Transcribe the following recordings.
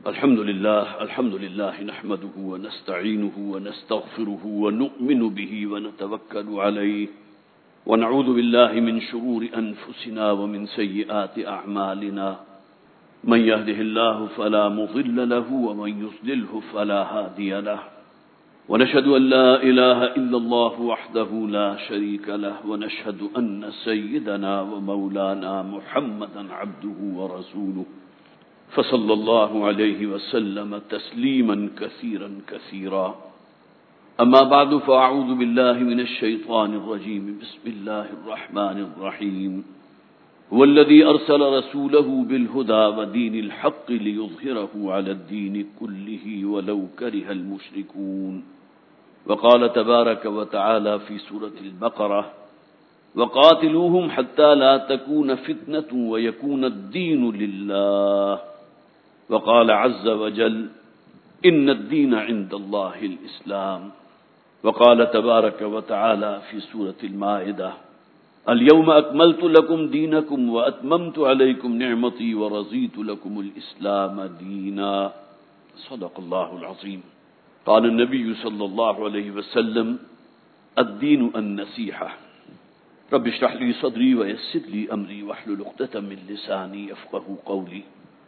الحمد لله نحمده ونستعينه ونستغفره ونؤمن به ونتوكل عليه ونعوذ بالله من شرور أنفسنا ومن سيئات أعمالنا من يهده الله فلا مضل له ومن يضلله فلا هادي له ونشهد أن لا إله إلا الله وحده لا شريك له ونشهد أن سيدنا ومولانا محمدا عبده ورسوله فصلى الله عليه وسلم تسليما كثيرا كثيرا أما بعد فأعوذ بالله من الشيطان الرجيم بسم الله الرحمن الرحيم هو الذي أرسل رسوله بالهدى ودين الحق ليظهره على الدين كله ولو كره المشركون وقال تبارك وتعالى في سورة البقرة وقاتلوهم حتى لا تكون فتنة ويكون الدين لله وقال عز وجل إن الدين عند الله الإسلام وقال تبارك وتعالى في سورة المائدة اليوم أكملت لكم دينكم وأتممت عليكم نعمتي ورضيت لكم الإسلام دينا صدق الله العظيم قال النبي صلى الله عليه وسلم الدين النصيحة رب اشرح لي صدري ويسر لي أمري واحلل عقدة من لساني يفقهوا قولي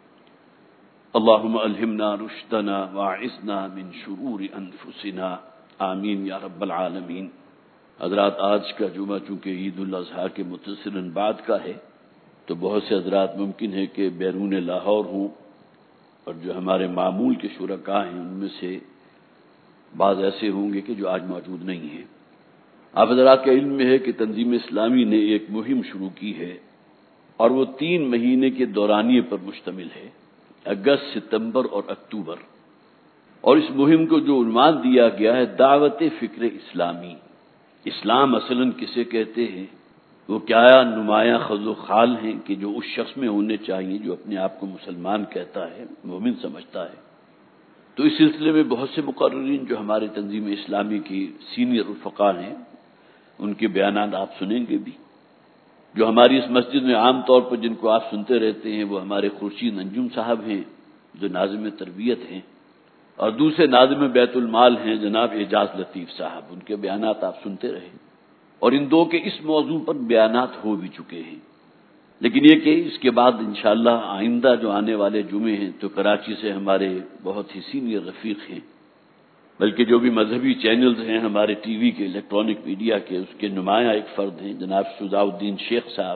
اللهم ألهمنا رشدنا واعذنا من شرور أنفسنا آمین یا رب العالمین۔ حضرات، آج کا جمعہ چونکہ عید الاضحیٰ کے متصلاً بعد کا ہے تو بہت سے حضرات ممکن ہے کہ بیرون لاہور ہوں، اور جو ہمارے معمول کے شرکاء ہیں ان میں سے بعض ایسے ہوں گے کہ جو آج موجود نہیں ہیں۔ آپ حضرات کے علم میں ہے کہ تنظیم اسلامی نے ایک مہم شروع کی ہے، اور وہ 3 مہینے کے دورانیے پر مشتمل ہے، اگست، ستمبر اور اکتوبر۔ اور اس مہم کو جو عنوان دیا گیا ہے دعوت فکر اسلامی۔ اسلام اصلاً کسے کہتے ہیں؟ وہ کیا نمایاں خز و خال ہیں کہ جو اس شخص میں ہونے چاہیے جو اپنے آپ کو مسلمان کہتا ہے، مومن سمجھتا ہے۔ تو اس سلسلے میں بہت سے مقررین جو ہمارے تنظیم اسلامی کی سینئر رفقا ہیں ان کے بیانات آپ سنیں گے بھی۔ جو ہماری اس مسجد میں عام طور پر جن کو آپ سنتے رہتے ہیں وہ ہمارے خورشید انجم صاحب ہیں جو ناظم تربیت ہیں، اور دوسرے ناظم بیت المال ہیں جناب اعجاز لطیف صاحب، ان کے بیانات آپ سنتے رہے، اور ان دو کے اس موضوع پر بیانات ہو بھی چکے ہیں۔ لیکن یہ کہ اس کے بعد انشاءاللہ آئندہ جو آنے والے جمعے ہیں تو کراچی سے ہمارے بہت ہی سینئر رفیق ہیں، بلکہ جو بھی مذہبی چینلز ہیں ہمارے ٹی وی کے، الیکٹرانک میڈیا کے، اس کے نمایاں ایک فرد ہیں جناب شجاع الدین شیخ صاحب،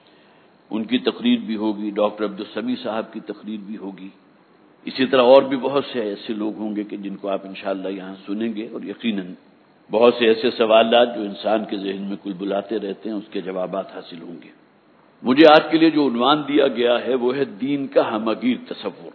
ان کی تقریر بھی ہوگی، ڈاکٹر عبدالسمیع صاحب کی تقریر بھی ہوگی۔ اسی طرح اور بھی بہت سے ایسے لوگ ہوں گے کہ جن کو آپ انشاءاللہ یہاں سنیں گے، اور یقیناً بہت سے ایسے سوالات جو انسان کے ذہن میں کل بلاتے رہتے ہیں اس کے جوابات حاصل ہوں گے۔ مجھے آج کے لیے جو عنوان دیا گیا ہے وہ ہے دین کا ہمگیر تصور۔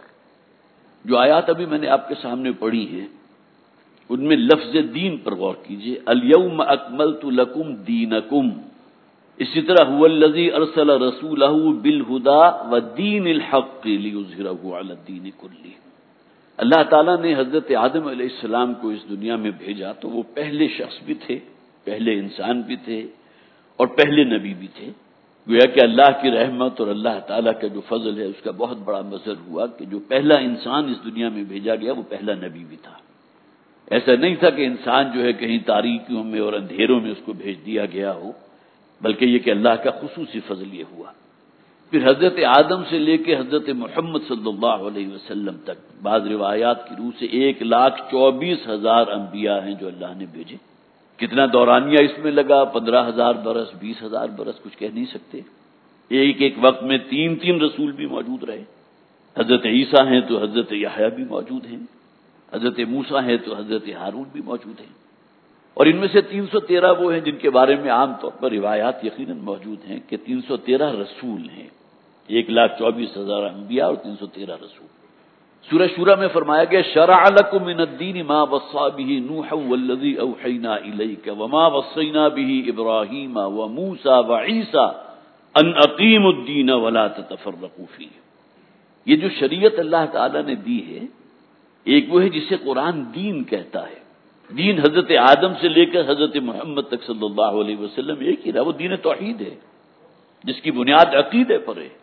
جو آیات ابھی میں نے آپ کے سامنے پڑھی ہیں ان میں لفظ دین پر غور کیجئے، الیوم اکملت لکم دینکم، اسی طرح هو الذی ارسل رسولہ بالہدی ودین الحق لیظہرہ علی الدین کلہ۔ اللہ تعالیٰ نے حضرت آدم علیہ السلام کو اس دنیا میں بھیجا تو وہ پہلے شخص بھی تھے، پہلے انسان بھی تھے، اور پہلے نبی بھی تھے۔ گویا کہ اللہ کی رحمت اور اللہ تعالیٰ کا جو فضل ہے اس کا بہت بڑا مظہر ہوا کہ جو پہلا انسان اس دنیا میں بھیجا گیا وہ پہلا نبی بھی تھا۔ ایسا نہیں تھا کہ انسان جو ہے کہیں تاریکیوں میں اور اندھیروں میں اس کو بھیج دیا گیا ہو، بلکہ یہ کہ اللہ کا خصوصی فضل یہ ہوا۔ پھر حضرت آدم سے لے کے حضرت محمد صلی اللہ علیہ وسلم تک بعض روایات کی روح سے 1,24,000 انبیاء ہیں جو اللہ نے بھیجے۔ کتنا دورانیہ اس میں لگا، 15,000 برس، 20,000 برس، کچھ کہہ نہیں سکتے۔ ایک وقت میں 3 رسول بھی موجود رہے۔ حضرت عیسیٰ ہیں تو حضرت یحییٰ بھی موجود ہیں، حضرت موسیٰ ہیں تو حضرت ہارون بھی موجود ہیں، اور ان میں سے 313 وہ ہیں جن کے بارے میں عام طور پر روایات یقیناً موجود ہیں کہ 313 رسول ہیں، 1,24,000 انبیاء اور 313 رسول۔ سورہ شورى میں فرمایا گیا شرع لکم من الدین ما وصى به نوحا والذی اوحینا الیک وما وصینا به ابراہیم وموسى وعیسى ان اقیموا الدین ولا تتفرقوا فیہ۔ یہ جو شریعت اللہ تعالی نے دی ہے، ایک وہ ہے جسے قرآن دین کہتا ہے۔ دین حضرت آدم سے لے کر حضرت محمد تک صلی اللہ علیہ وسلم ایک ہی رہا، وہ دین توحید ہے جس کی بنیاد عقیدے پر ہے۔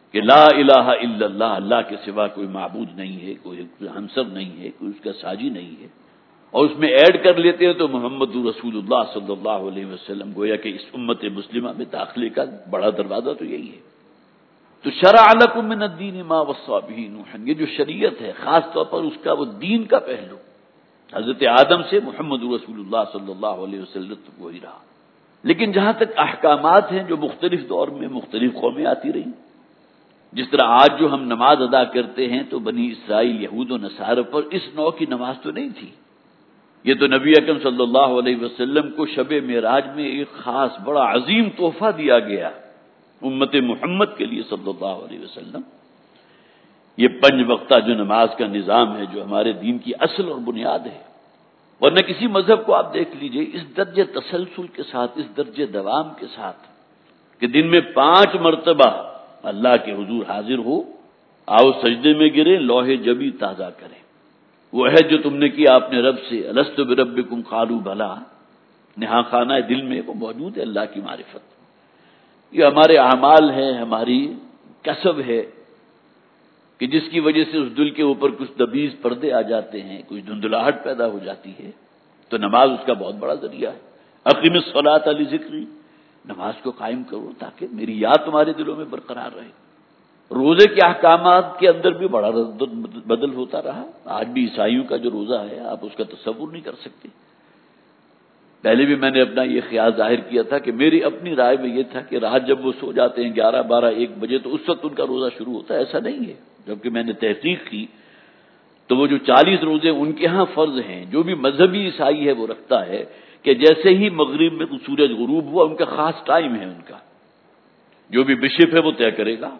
کہ لا الہ الا اللہ، اللہ کے سوا کوئی معبود نہیں ہے، کوئی ہمسر نہیں ہے، کوئی اس کا ساجی نہیں ہے، اور اس میں ایڈ کر لیتے ہیں تو محمد رسول اللہ صلی اللہ علیہ وسلم، گویا کہ اس امت مسلمہ میں داخلے کا بڑا دروازہ تو یہی ہے۔ تو شرع لکم من الدین ما وصی بہ نوحا، یہ جو شریعت ہے خاص طور پر اس کا وہ دین کا پہلو، حضرت آدم سے محمد رسول اللہ صلی اللہ علیہ وسلم تک وہی رہا، لیکن جہاں تک احکامات ہیں جو مختلف دور میں مختلف قومیں آتی رہیں، جس طرح آج جو ہم نماز ادا کرتے ہیں تو بنی اسرائیل یہود و نصارہ پر اس نوع کی نماز تو نہیں تھی، یہ تو نبی اکرم صلی اللہ علیہ وسلم کو شب معراج میں ایک خاص بڑا عظیم تحفہ دیا گیا امت محمد کے لیے صلی اللہ علیہ وسلم، یہ 5 وقتہ جو نماز کا نظام ہے جو ہمارے دین کی اصل اور بنیاد ہے۔ ورنہ کسی مذہب کو آپ دیکھ لیجئے اس درجے تسلسل کے ساتھ، اس درجے دوام کے ساتھ کہ دن میں 5 مرتبہ اللہ کے حضور حاضر ہو، آؤ سجدے میں گرے، لوح جبی تازہ کریں، وہ ہے جو تم نے کیا اپنے رب سے، الست بربکم قالوا بلا، نہا خانہ دل میں وہ موجود ہے اللہ کی معرفت۔ یہ ہمارے اعمال ہیں، ہماری کسب ہے کہ جس کی وجہ سے اس دل کے اوپر کچھ دبیز پردے آ جاتے ہیں، کچھ دھندلاہٹ پیدا ہو جاتی ہے، تو نماز اس کا بہت بڑا ذریعہ ہے۔ اقیم الصلاۃ لذکری، نماز کو قائم کرو تاکہ میری یاد تمہارے دلوں میں برقرار رہے۔ روزے کے احکامات کے اندر بھی بڑا بدل ہوتا رہا، آج بھی عیسائیوں کا جو روزہ ہے آپ اس کا تصور نہیں کر سکتے۔ پہلے بھی میں نے اپنا یہ خیال ظاہر کیا تھا کہ میری اپنی رائے میں یہ تھا کہ رات جب وہ سو جاتے ہیں 11، 12، 1 بجے تو اس وقت ان کا روزہ شروع ہوتا ہے، ایسا نہیں ہے۔ جبکہ میں نے تحقیق کی تو وہ جو 40 روزے ان کے ہاں فرض ہیں، جو بھی مذہبی عیسائی ہے وہ رکھتا ہے کہ جیسے ہی مغرب میں سورج غروب ہوا ان کا خاص ٹائم ہے، ان کا جو بھی بشپ ہے وہ طے کرے گا،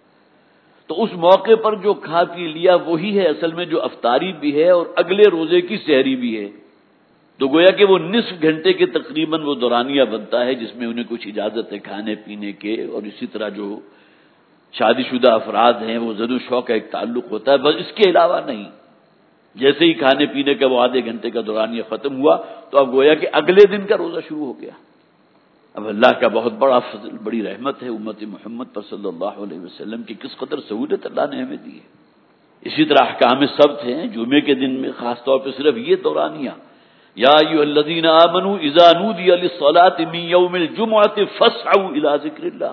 تو اس موقع پر جو کھا پی لیا وہی ہے اصل میں جو افطاری بھی ہے اور اگلے روزے کی سحری بھی ہے۔ تو گویا کہ وہ نصف گھنٹے کے تقریباً وہ دورانیہ بنتا ہے جس میں انہیں کچھ اجازت ہے کھانے پینے کے، اور اسی طرح جو شادی شدہ افراد ہیں وہ زد و شوق کا ایک تعلق ہوتا ہے، بس اس کے علاوہ نہیں۔ جیسے ہی کھانے پینے کا وہ آدھے گھنٹے کا دورانیہ ختم ہوا تو اب گویا کہ اگلے دن کا روزہ شروع ہو گیا۔ اب اللہ کا بہت بڑا فضل، بڑی رحمت ہے امت محمد پر صلی اللہ علیہ وسلم کی، کس قدر سہولت اللہ نے ہمیں دی ہے۔ اسی طرح احکام سبت ہیں، جمعے کے دن میں خاص طور پہ صرف یہ دورانیہ، یا ایھا الذین آمنوا اذا نودی للصلاۃ من یوم الجمعۃ فاسعوا الی ذکر اللہ،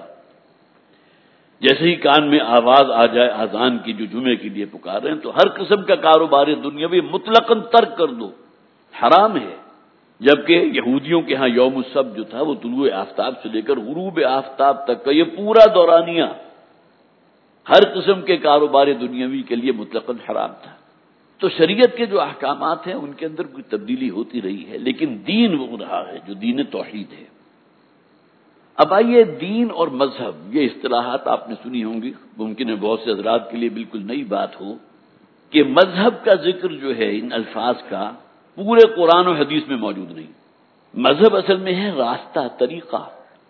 جیسے ہی کان میں آواز آ جائے اذان کی جو جمعے کے لیے پکار رہے ہیں تو ہر قسم کا کاروبار دنیاوی مطلقاً ترک کر دو، حرام ہے۔ جبکہ یہودیوں کے ہاں یوم السبت جو تھا وہ طلوع آفتاب سے لے کر غروب آفتاب تک کا یہ پورا دورانیہ ہر قسم کے کاروبار دنیاوی کے لیے مطلقاً حرام تھا۔ تو شریعت کے جو احکامات ہیں ان کے اندر کوئی تبدیلی ہوتی رہی ہے، لیکن دین وہ رہا ہے جو دین توحید ہے۔ اب آئیے دین اور مذہب، یہ اصطلاحات آپ نے سنی ہوں گی، ممکن ہے بہت سے حضرات کے لیے بالکل نئی بات ہو کہ مذہب کا ذکر جو ہے ان الفاظ کا پورے قرآن و حدیث میں موجود نہیں۔ مذہب اصل میں ہے راستہ، طریقہ۔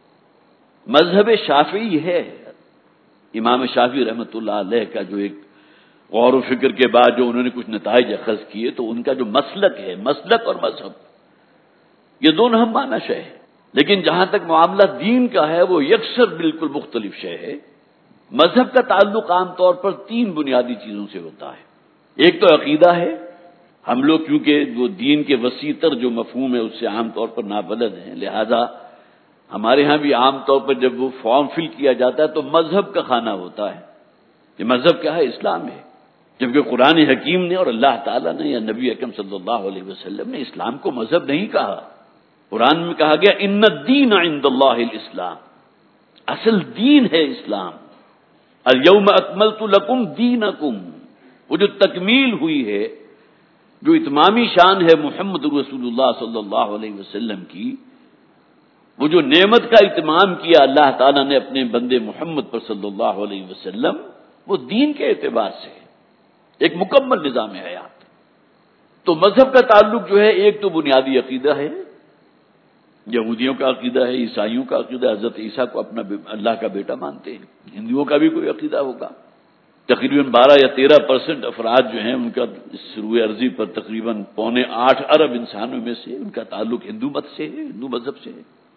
مذہب شافعی ہے، امام شافعی رحمۃ اللہ علیہ کا جو ایک غور و فکر کے بعد جو انہوں نے کچھ نتائج اخذ کیے تو ان کا جو مسلک ہے، مسلک اور مذہب یہ دونوں ہم معنی شے ہے، لیکن جہاں تک معاملہ دین کا ہے وہ یکسر بالکل مختلف شے ہے۔ مذہب کا تعلق عام طور پر 3 بنیادی چیزوں سے ہوتا ہے۔ ایک تو عقیدہ ہے، ہم لوگ کیونکہ وہ دین کے وسیع تر جو مفہوم ہے اس سے عام طور پر نابلد ہیں، لہذا ہمارے ہاں بھی عام طور پر جب وہ فارم فل کیا جاتا ہے تو مذہب کا خانہ ہوتا ہے، یہ مذہب کیا ہے؟ اسلام ہے، جبکہ قرآن حکیم نے اور اللہ تعالیٰ نے یا نبی اکرم صلی اللہ علیہ وسلم نے اسلام کو مذہب نہیں کہا۔ قرآن میں کہا گیا ان الدین عند اللہ الاسلام، اصل دین ہے اسلام۔ الیوم اکملت لکم دینکم، وہ جو تکمیل ہوئی ہے، جو اتمامی شان ہے محمد رسول اللہ صلی اللہ علیہ وسلم کی، وہ جو نعمت کا اتمام کیا اللہ تعالیٰ نے اپنے بندے محمد پر صلی اللہ علیہ وسلم، وہ دین کے اعتبار سے ایک مکمل نظام حیات۔ تو مذہب کا تعلق جو ہے ایک تو بنیادی عقیدہ ہے، یہودیوں کا عقیدہ ہے، عیسائیوں کا عقیدہ، حضرت عیسیٰ کو اپنا اللہ کا بیٹا مانتے ہیں، ہندوؤں کا بھی کوئی عقیدہ ہوگا۔ تقریباً 12 یا 13% افراد جو ہیں ان کا اس روئے ارضی پر تقریباً 7.25 ارب انسانوں میں سے ان کا تعلق ہندو مت سے ہے، ہندو مذہب سے ہے،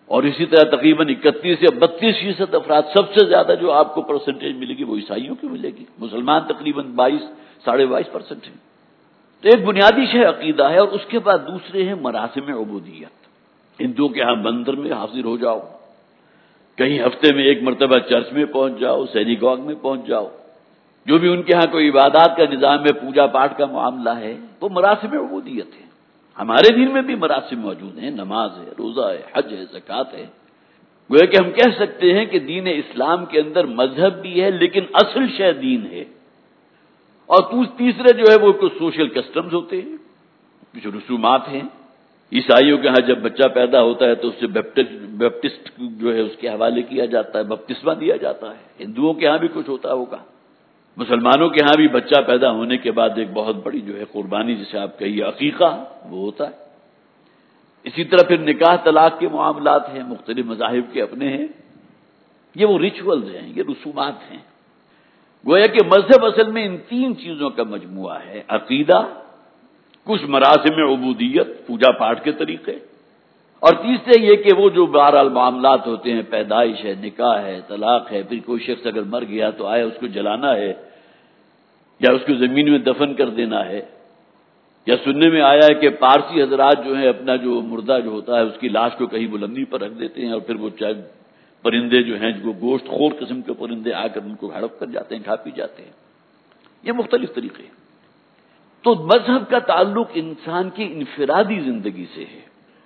اور اسی طرح تقریباً 31 یا 32% افراد، سب سے زیادہ جو آپ کو پرسنٹیج ملے گی وہ عیسائیوں کی ملے گی، مسلمان تقریباً 22-22.5% ہیں۔ تو ایک بنیادی شے عقیدہ ہے، اور اس کے بعد دوسرے ہیں مراسم عبودیت۔ ہندوؤں کے ہاں مندر میں حاضر ہو جاؤ، کہیں ہفتے میں ایک مرتبہ چرچ میں پہنچ جاؤ، سینیگاگ میں پہنچ جاؤ، جو بھی ان کے ہاں کوئی عبادات کا نظام ہے، پوجا پاٹ کا معاملہ ہے، وہ مراسم عبودیت ہے۔ ہمارے دین میں بھی مراسم موجود ہیں، نماز ہے، روزہ ہے، حج ہے، زکوٰۃ ہے۔ گویا کہ ہم کہہ سکتے ہیں کہ دین اسلام کے اندر مذہب بھی ہے لیکن اصل شے دین ہے۔ اور تیسرے جو ہے وہ کچھ سوشل کسٹمز ہوتے ہیں، کچھ رسومات ہیں۔ عیسائیوں کے ہاں جب بچہ پیدا ہوتا ہے تو اسے بیپٹسٹ جو ہے اس کے حوالے کیا جاتا ہے، بپتسمہ دیا جاتا ہے۔ ہندوؤں کے ہاں بھی کچھ ہوتا ہوگا، مسلمانوں کے ہاں بھی بچہ پیدا ہونے کے بعد ایک بہت بڑی جو ہے قربانی، جسے آپ کہیے عقیقہ، وہ ہوتا ہے۔ اسی طرح پھر نکاح طلاق کے معاملات ہیں، مختلف مذاہب کے اپنے ہیں۔ یہ وہ ریچولز ہیں، یہ رسومات ہیں۔ گویا کہ مذہب اصل میں ان تین چیزوں کا مجموعہ ہے: عقیدہ، کچھ مراسم عبودیت، پوجا پاٹ کے طریقے، اور تیسرے یہ کہ وہ جو بہرحال معاملات ہوتے ہیں، پیدائش ہے، نکاح ہے، طلاق ہے، پھر کوئی شخص اگر مر گیا تو آیا اس کو جلانا ہے یا اس کو زمین میں دفن کر دینا ہے، یا سننے میں آیا ہے کہ پارسی حضرات جو ہیں اپنا جو مردہ جو ہوتا ہے اس کی لاش کو کہیں بلندی پر رکھ دیتے ہیں، اور پھر وہ چاہے پرندے جو ہیں جو گوشت خور قسم کے پرندے آ کر ان کو ہڑپ کر جاتے ہیں، کھا پی جاتے ہیں۔ یہ مختلف طریقے ہیں۔ تو مذہب کا تعلق انسان کی انفرادی زندگی سے ہے،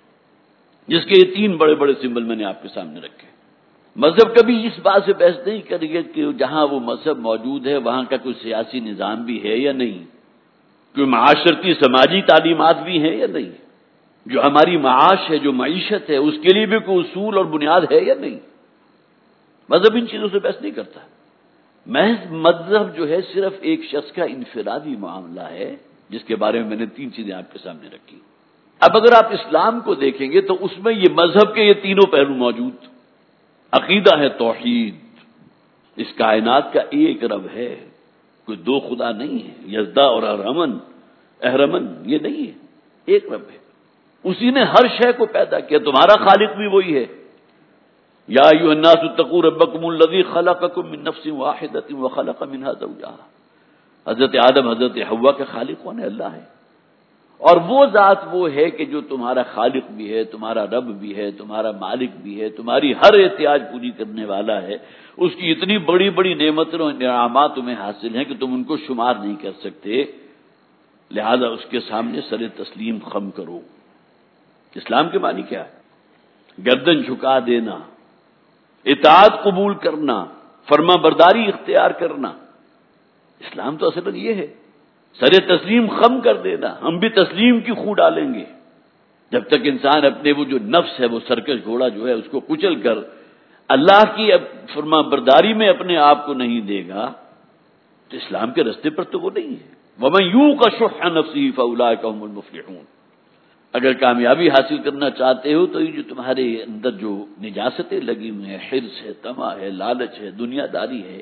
جس کے یہ تین بڑے بڑے سمبل میں نے آپ کے سامنے رکھے۔ مذہب کبھی اس بات سے بحث نہیں کرے گا کہ جہاں وہ مذہب موجود ہے وہاں کا کوئی سیاسی نظام بھی ہے یا نہیں، کوئی معاشرتی سماجی تعلیمات بھی ہیں یا نہیں، جو ہماری معاش ہے، جو معیشت ہے، اس کے لیے بھی کوئی اصول اور بنیاد ہے یا نہیں۔ مذہب ان چیزوں سے بحث نہیں کرتا۔ محض مذہب جو ہے صرف ایک شخص کا انفرادی معاملہ ہے، جس کے بارے میں نے تین چیزیں آپ کے سامنے رکھی۔ اب اگر آپ اسلام کو دیکھیں گے تو اس میں یہ مذہب کے یہ تینوں پہلو موجود۔ عقیدہ ہے توحید، اس کائنات کا ایک رب ہے، کوئی دو خدا نہیں ہے، یزدا اور اہرمن یہ نہیں ہے، ایک رب ہے، اسی نے ہر شے کو پیدا کیا، تمہارا خالق بھی وہی ہے۔ یا ایھا الناس اتقوا ربکم الذی خلقکم من نفس واحدۃ وخلق منها زوجها۔ حضرت آدم، حضرت حوا کے خالق کون ہے؟ اللہ ہے۔ اور وہ ذات وہ ہے کہ جو تمہارا خالق بھی ہے، تمہارا رب بھی ہے، تمہارا مالک بھی ہے، تمہاری ہر احتیاج پوری کرنے والا ہے۔ اس کی اتنی بڑی بڑی نعمتیں اور انعامات تمہیں حاصل ہیں کہ تم ان کو شمار نہیں کر سکتے، لہذا اس کے سامنے سر تسلیم خم کرو۔ اسلام کے معنی کیا ہے؟ گردن جھکا دینا، اطاعت قبول کرنا، فرما برداری اختیار کرنا۔ اسلام تو اصل یہ ہے، سر تسلیم خم کر دینا۔ ہم بھی تسلیم کی خو ڈالیں گے جب تک انسان اپنے وہ جو نفس ہے، وہ سرکش گھوڑا جو ہے، اس کو کچل کر اللہ کی فرما برداری میں اپنے آپ کو نہیں دے گا، تو اسلام کے راستے پر تو وہ نہیں ہے۔ وَمَن يُوقَ شُحَّ نَفْسِهِ فَأُولَٰئِكَ هُمُ الْمُفْلِحُونَ۔ اگر کامیابی حاصل کرنا چاہتے ہو تو یہ جو تمہارے اندر جو نجاستیں لگی ہوئی ہیں، حرص ہے، طمع ہے، لالچ ہے، دنیا داری ہے،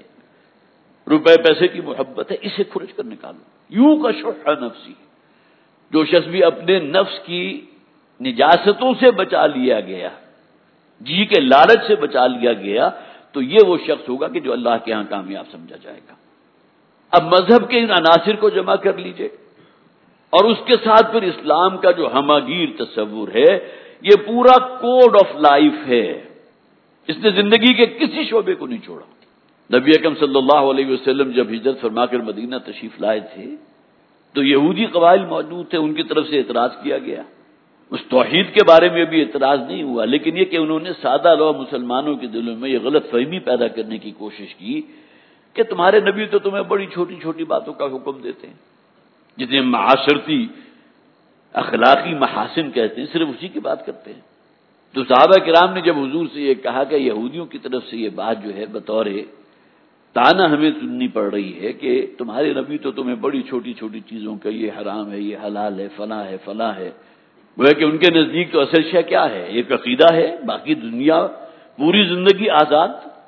روپے پیسے کی محبت ہے، اسے کھرچ کر نکالو۔ یوں کا شح نفسی، جو شخص بھی اپنے نفس کی نجاستوں سے بچا لیا گیا، جی کے لالچ سے بچا لیا گیا، تو یہ وہ شخص ہوگا کہ جو اللہ کے ہاں کامیاب سمجھا جائے گا۔ اب مذہب کے ان عناصر کو جمع کر لیجئے، اور اس کے ساتھ پھر اسلام کا جو ہماگیر تصور ہے، یہ پورا کوڈ آف لائف ہے۔ اس نے زندگی کے کسی شعبے کو نہیں چھوڑا۔ نبی اکرم صلی اللہ علیہ وسلم جب ہجرت فرما کر مدینہ تشریف لائے تھے تو یہودی قبائل موجود تھے، ان کی طرف سے اعتراض کیا گیا۔ اس توحید کے بارے میں بھی اعتراض نہیں ہوا، لیکن یہ کہ انہوں نے سادہ لو مسلمانوں کے دلوں میں یہ غلط فہمی پیدا کرنے کی کوشش کی کہ تمہارے نبی تو تمہیں بڑی چھوٹی چھوٹی باتوں کا حکم دیتے ہیں، جتنے معاشرتی اخلاقی محاسن کہتے ہیں، صرف اسی کی بات کرتے ہیں۔ تو صحابہ کرام نے جب حضور سے یہ کہا کہ یہودیوں کی طرف سے یہ بات جو ہے بطور تانا ہمیں سننی پڑ رہی ہے کہ تمہارے نبی تو تمہیں بڑی چھوٹی چھوٹی چیزوں کا یہ حرام ہے، یہ حلال ہے، فلاں ہے، فلاں ہے، وہ ہے کہ ان کے نزدیک تو اصل شے کیا ہے؟ ایک عقیدہ ہے، باقی دنیا پوری زندگی آزاد،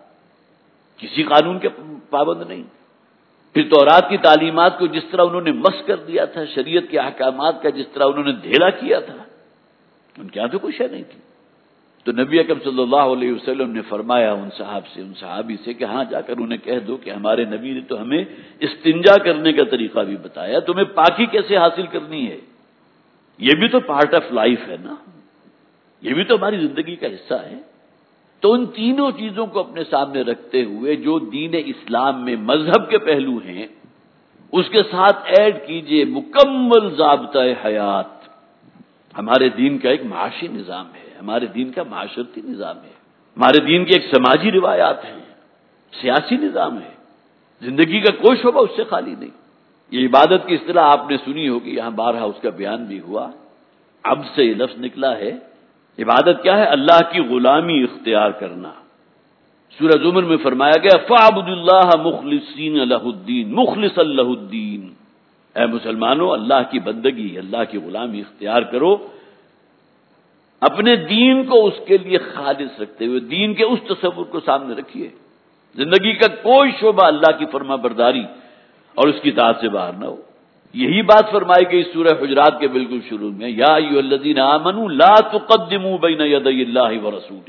کسی قانون کے پابند نہیں۔ پھر تورات کی تعلیمات کو جس طرح انہوں نے مس کر دیا تھا، شریعت کے احکامات کا جس طرح انہوں نے دھیلا کیا تھا، ان کے یہاں تو کوئی شے نہیں تھی۔ تو نبی اکرم صلی اللہ علیہ وسلم نے فرمایا ان صحابی سے کہ ہاں جا کر انہیں کہہ دو کہ ہمارے نبی نے تو ہمیں استنجا کرنے کا طریقہ بھی بتایا، تمہیں پاکی کیسے حاصل کرنی ہے، یہ بھی تو پارٹ آف لائف ہے نا، یہ بھی تو ہماری زندگی کا حصہ ہے۔ تو ان تینوں چیزوں کو اپنے سامنے رکھتے ہوئے جو دین اسلام میں مذہب کے پہلو ہیں، اس کے ساتھ ایڈ کیجئے مکمل ضابطۂ حیات۔ ہمارے دین کا ایک معاشی نظام ہے، ہمارے دین کا معاشرتی نظام ہے، ہمارے دین کی ایک سماجی روایات ہیں، سیاسی نظام ہے، زندگی کا کوئی شعبہ اس سے خالی نہیں۔ یہ عبادت کی اصطلاح آپ نے سنی ہوگی، یہاں بارہا اس کا بیان بھی ہوا، اب سے یہ لفظ نکلا ہے۔ عبادت کیا ہے؟ اللہ کی غلامی اختیار کرنا۔ سورہ زمر میں فرمایا گیا فَاعْبُدُوا اللَّهَ مُخْلِصِينَ لَهُ الدِّينَ مُخْلِصًا لَهُ الدِّينَ، اے مسلمانوں اللہ کی بندگی، اللہ کی غلامی اختیار کرو، اپنے دین کو اس کے لیے خالص رکھتے ہوئے، دین کے اس تصور کو سامنے رکھیے، زندگی کا کوئی شعبہ اللہ کی فرما برداری اور اس کی اطاعت سے باہر نہ ہو۔ یہی بات فرمائی گئی سورہ حجرات کے بالکل شروع میں، یا ایھا الذین آمنوا لا تقدموا بین یدی اللہ ورسولہ،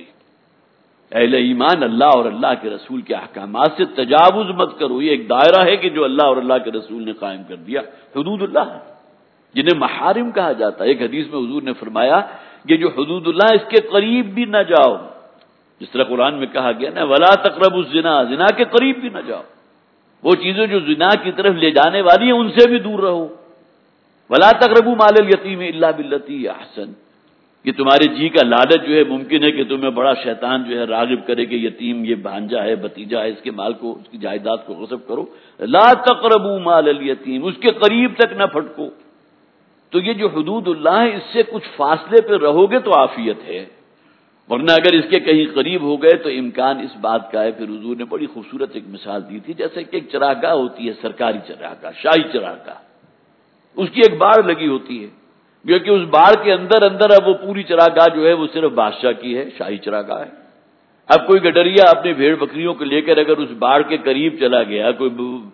اہل ایمان اللہ اور اللہ کے رسول کے احکامات سے تجاوز مت کرو۔ یہ ایک دائرہ ہے کہ جو اللہ اور اللہ کے رسول نے قائم کر دیا، حدود اللہ ہے جنہیں محارم کہا جاتا ہے۔ ایک حدیث میں حضور نے فرمایا کہ جو حدود اللہ اس کے قریب بھی نہ جاؤ، جس طرح قرآن میں کہا گیا نا ولا تقربوا الزنا، زنا کے قریب بھی نہ جاؤ، وہ چیزیں جو زنا کی طرف لے جانے والی ہیں ان سے بھی دور رہو۔ ولا تقربوا مال الیتیم الا بالتی ہی احسن، کہ تمہارے جی کا لالچ جو ہے ممکن ہے کہ تمہیں بڑا شیطان جو ہے راغب کرے کہ یتیم یہ بھانجا ہے بھتیجا ہے، اس کے مال کو، اس کی جائیداد کو غصب کرو۔ لا تقربوا مال الیتیم، اس کے قریب تک نہ پھٹکو۔ تو یہ جو حدود اللہ ہے اس سے کچھ فاصلے پہ رہو گے تو عافیت ہے، ورنہ اگر اس کے کہیں قریب ہو گئے تو امکان اس بات کا ہے۔ پھر حضور نے بڑی خوبصورت ایک مثال دی تھی، جیسے کہ ایک چراگاہ ہوتی ہے، سرکاری چراگاہ، شاہی چراگاہ، اس کی ایک باڑ لگی ہوتی ہے، کیونکہ اس باڑ کے اندر اب وہ پوری چراگاہ جو ہے وہ صرف بادشاہ کی ہے، شاہی چراگاہ ہے۔ اب کوئی گڈریا اپنے بھیڑ بکریوں کو لے کر اگر اس باڑ کے قریب چلا گیا، کوئی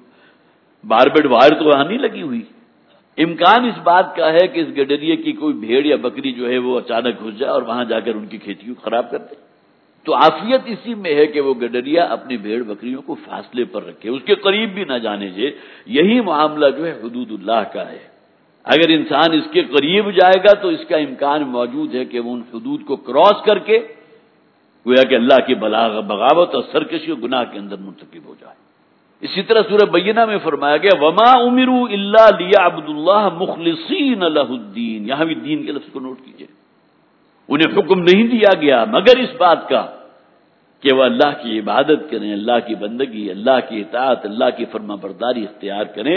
باربیڈ وائر تو وہاں نہیں لگی ہوئی، امکان اس بات کا ہے کہ اس گڈریے کی کوئی بھیڑ یا بکری جو ہے وہ اچانک گھس جائے اور وہاں جا کر ان کی کھیتی کو خراب کر دے۔ تو عافیت اسی میں ہے کہ وہ گڈریا اپنی بھیڑ بکریوں کو فاصلے پر رکھے، اس کے قریب بھی نہ جانے دے۔ یہی معاملہ جو ہے حدود اللہ کا ہے، اگر انسان اس کے قریب جائے گا تو اس کا امکان موجود ہے کہ وہ ان حدود کو کراس کر کے گویا کہ اللہ کی بغاوت اور سرکشی و گناہ کے اندر مرتکب ہو جائے۔ اسی طرح سورہ بینہ میں فرمایا گیا وما امروا الا لیعبدوا اللہ مخلصین لہ الدین، یہاں بھی دین کے لفظ کو نوٹ کیجئے، انہیں حکم نہیں دیا گیا مگر اس بات کا کہ وہ اللہ کی عبادت کریں، اللہ کی بندگی، اللہ کی اطاعت، اللہ کی فرما برداری اختیار کریں،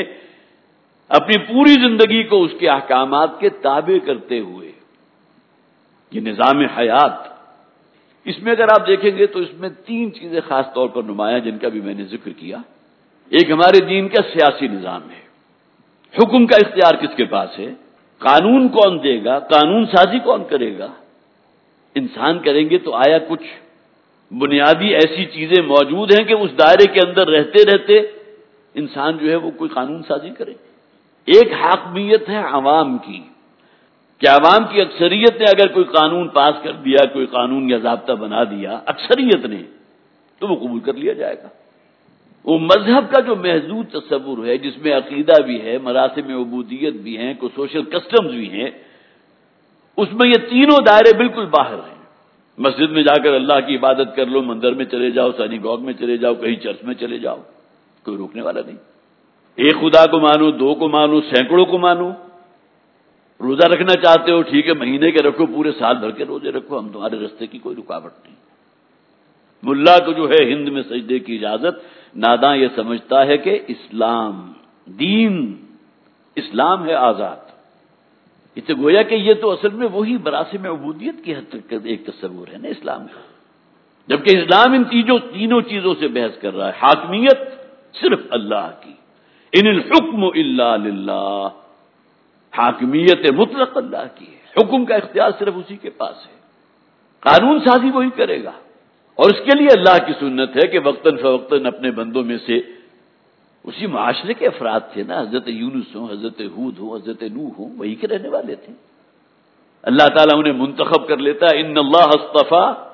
اپنی پوری زندگی کو اس کے احکامات کے تابع کرتے ہوئے۔ یہ نظام حیات، اس میں اگر آپ دیکھیں گے تو اس میں تین چیزیں خاص طور پر نمایاں جن کا بھی میں نے ذکر کیا۔ ایک ہمارے دین کا سیاسی نظام ہے، حکم کا اختیار کس کے پاس ہے، قانون کون دے گا، قانون سازی کون کرے گا، انسان کریں گے تو آیا کچھ بنیادی ایسی چیزیں موجود ہیں کہ اس دائرے کے اندر رہتے رہتے انسان جو ہے وہ کوئی قانون سازی کرے۔ ایک حاکمیت ہے عوام کی، کہ عوام کی اکثریت نے اگر کوئی قانون پاس کر دیا، کوئی قانون یا ضابطہ بنا دیا اکثریت نے، تو وہ قبول کر لیا جائے گا۔ وہ مذہب کا جو محدود تصور ہے جس میں عقیدہ بھی ہے، مراسم عبودیت بھی ہیں، کوئی سوشل کسٹمز بھی ہیں، اس میں یہ تینوں دائرے بالکل باہر ہیں۔ مسجد میں جا کر اللہ کی عبادت کر لو، مندر میں چلے جاؤ، سینیگوگ میں چلے جاؤ، کہیں چرچ میں چلے جاؤ، کوئی روکنے والا نہیں۔ ایک خدا کو مانو، دو کو مانو، سینکڑوں کو مانو۔ روزہ رکھنا چاہتے ہو ٹھیک ہے، مہینے کے رکھو، پورے سال بھر کے روزے رکھو، ہم تمہارے رستے کی کوئی رکاوٹ نہیں۔ ملا کو جو ہے ہند میں سجدے کی اجازت، ناداں یہ سمجھتا ہے کہ اسلام دین اسلام ہے آزاد۔ اسے گویا کہ یہ تو اصل میں وہی مراسم عبودیت کی حد تک ایک تصور ہے نا اسلام کا، جبکہ اسلام ان تینوں چیزوں سے بحث کر رہا ہے۔ حاکمیت صرف اللہ کی، ان الحکم الا للہ، حاکمیت مطلق اللہ کی ہے، حکم کا اختیار صرف اسی کے پاس ہے، قانون سازی وہی کرے گا۔ اور اس کے لیے اللہ کی سنت ہے کہ وقتاً فوقتاً اپنے بندوں میں سے اسی معاشرے کے افراد تھے نا، حضرت یونس ہوں، حضرت ہود ہوں، حضرت نوح ہوں، وہی کے رہنے والے تھے، اللہ تعالیٰ انہیں منتخب کر لیتا ہے۔ ان اللہ اصطفیٰ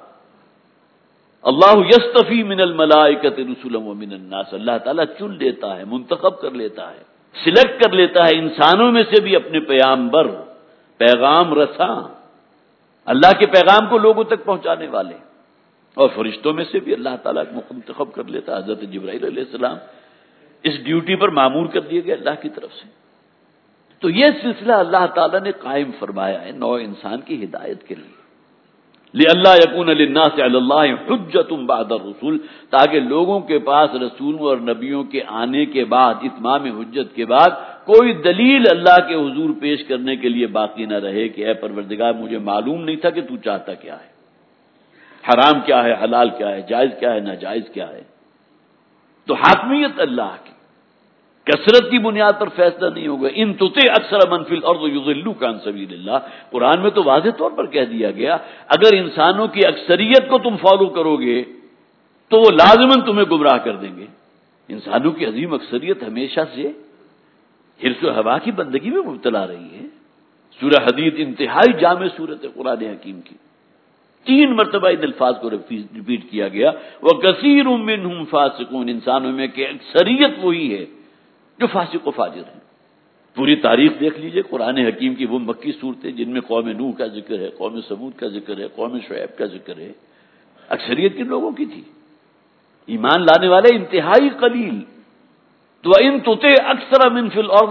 اللہ یستفی من الملائکۃ رسلا ومن الناس، اللہ تعالیٰ چن لیتا ہے، منتخب کر لیتا ہے، سلیکٹ کر لیتا ہے انسانوں میں سے بھی اپنے پیغامبر، پیغام رساں، اللہ کے پیغام کو لوگوں تک پہنچانے والے، اور فرشتوں میں سے بھی اللہ تعالیٰ منتخب کر لیتا ہے۔ حضرت جبرائیل علیہ السلام اس ڈیوٹی پر مامور کر دیے گئے اللہ کی طرف سے۔ تو یہ سلسلہ اللہ تعالیٰ نے قائم فرمایا ہے نوع انسان کی ہدایت کے لیے، لِأَلَّا يَكُونَ لِلنَّاسِ عَلَى اللَّهِ حُجَّةٌ بَعْدَ الرُّسُلِ، تاکہ لوگوں کے پاس رسولوں اور نبیوں کے آنے کے بعد، اتمام حجت کے بعد، کوئی دلیل اللہ کے حضور پیش کرنے کے لیے باقی نہ رہے کہ اے پروردگار مجھے معلوم نہیں تھا کہ تو چاہتا کیا ہے، حرام کیا ہے، حلال کیا ہے، جائز کیا ہے، ناجائز کیا ہے۔ تو حاکمیت اللہ کی کثرت کی بنیاد پر فیصلہ نہیں ہوگا۔ ان تطع اکثر من فی الارض یضلوک عن سبیل اللہ، قرآن میں تو واضح طور پر کہہ دیا گیا اگر انسانوں کی اکثریت کو تم فالو کرو گے تو وہ لازماً تمہیں گمراہ کر دیں گے۔ انسانوں کی عظیم اکثریت ہمیشہ سے حرص و ہوا کی بندگی میں مبتلا رہی ہے۔ سورہ حدید انتہائی جامع سورت ہے قرآن حکیم کی، 3 مرتبہ ان الفاظ کو ریپیٹ کیا گیا، وَكَثِيرٌ مِّنْهُمْ فَاسِقُونَ، انسانوں میں کہ اکثریت وہی ہے جو فاسق و فاجر ہیں۔ پوری تاریخ دیکھ لیجئے قرآن حکیم کی، وہ مکی صورتیں جن میں قوم نوح کا ذکر ہے، قوم سمود کا ذکر ہے، قوم شعیب کا ذکر ہے، اکثریت کن لوگوں کی تھی؟ ایمان لانے والے انتہائی قلیل۔ تو ان تطع اکثر من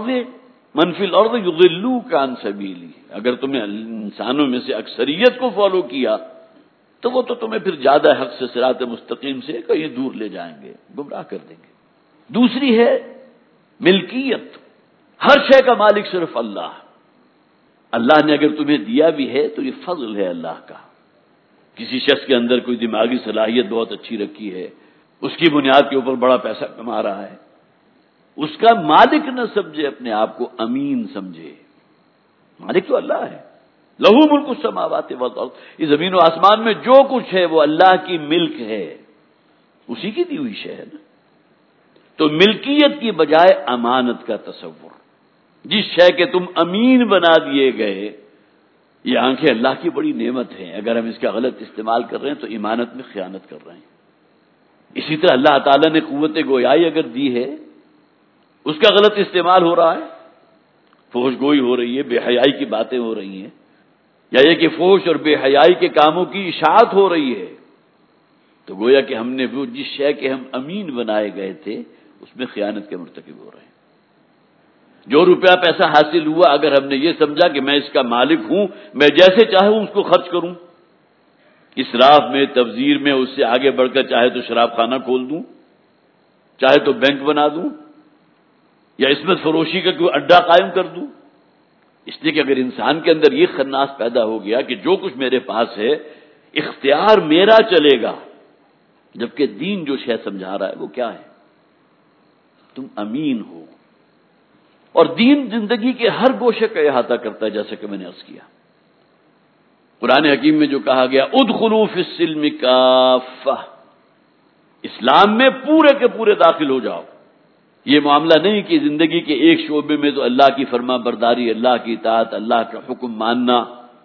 فی الارض یضلوک عن سبیلی، اگر تم نے انسانوں میں سے اکثریت کو فالو کیا تو وہ تو تمہیں پھر زیادہ حق سے، صراط مستقیم سے کہیں دور لے جائیں گے، گمراہ کر دیں گے۔ دوسری ہے ملکیت، ہر شے کا مالک صرف اللہ۔ اللہ نے اگر تمہیں دیا بھی ہے تو یہ فضل ہے اللہ کا۔ کسی شخص کے اندر کوئی دماغی صلاحیت بہت اچھی رکھی ہے، اس کی بنیاد کے اوپر بڑا پیسہ کما رہا ہے، اس کا مالک نہ سمجھے اپنے آپ کو، امین سمجھے۔ مالک تو اللہ ہے، لہو ملک السماوات والارض، اس زمین و آسمان میں جو کچھ ہے وہ اللہ کی ملک ہے، اسی کی دی ہوئی شے ہے نا۔ تو ملکیت کی بجائے امانت کا تصور، جس شے کے تم امین بنا دیے گئے، یہ آنکھیں اللہ کی بڑی نعمت ہیں، اگر ہم اس کا غلط استعمال کر رہے ہیں تو ایمانت میں خیانت کر رہے ہیں۔ اسی طرح اللہ تعالیٰ نے قوت گویائی اگر دی ہے، اس کا غلط استعمال ہو رہا ہے، فحش گوئی ہو رہی ہے، بے حیائی کی باتیں ہو رہی ہیں، یا یہ کہ فحش اور بے حیائی کے کاموں کی اشاعت ہو رہی ہے، تو گویا کہ ہم نے وہ جس شے کے ہم امین بنائے گئے تھے اس میں خیانت کے مرتکب ہو رہے ہیں۔ جو روپیہ پیسہ حاصل ہوا، اگر ہم نے یہ سمجھا کہ میں اس کا مالک ہوں، میں جیسے چاہوں اس کو خرچ کروں، اسراف میں، تبذیر میں، اس سے آگے بڑھ کر چاہے تو شراب خانہ کھول دوں، چاہے تو بینک بنا دوں، یا عصمت فروشی کا کوئی اڈا قائم کر دوں، اس لیے کہ اگر انسان کے اندر یہ خناس پیدا ہو گیا کہ جو کچھ میرے پاس ہے اختیار میرا چلے گا، جبکہ دین جو شے سمجھا رہا ہے وہ کیا ہے؟ تم امین ہو، اور دین زندگی کے ہر گوشے کا احاطہ کرتا ہے، جیسا کہ میں نے عرض کیا۔ قرآن حکیم میں جو کہا گیا ادخلوا فی السلم کافہ، اسلام میں پورے کے پورے داخل ہو جاؤ۔ یہ معاملہ نہیں کہ زندگی کے ایک شعبے میں تو اللہ کی فرما برداری، اللہ کی اطاعت، اللہ کا حکم ماننا،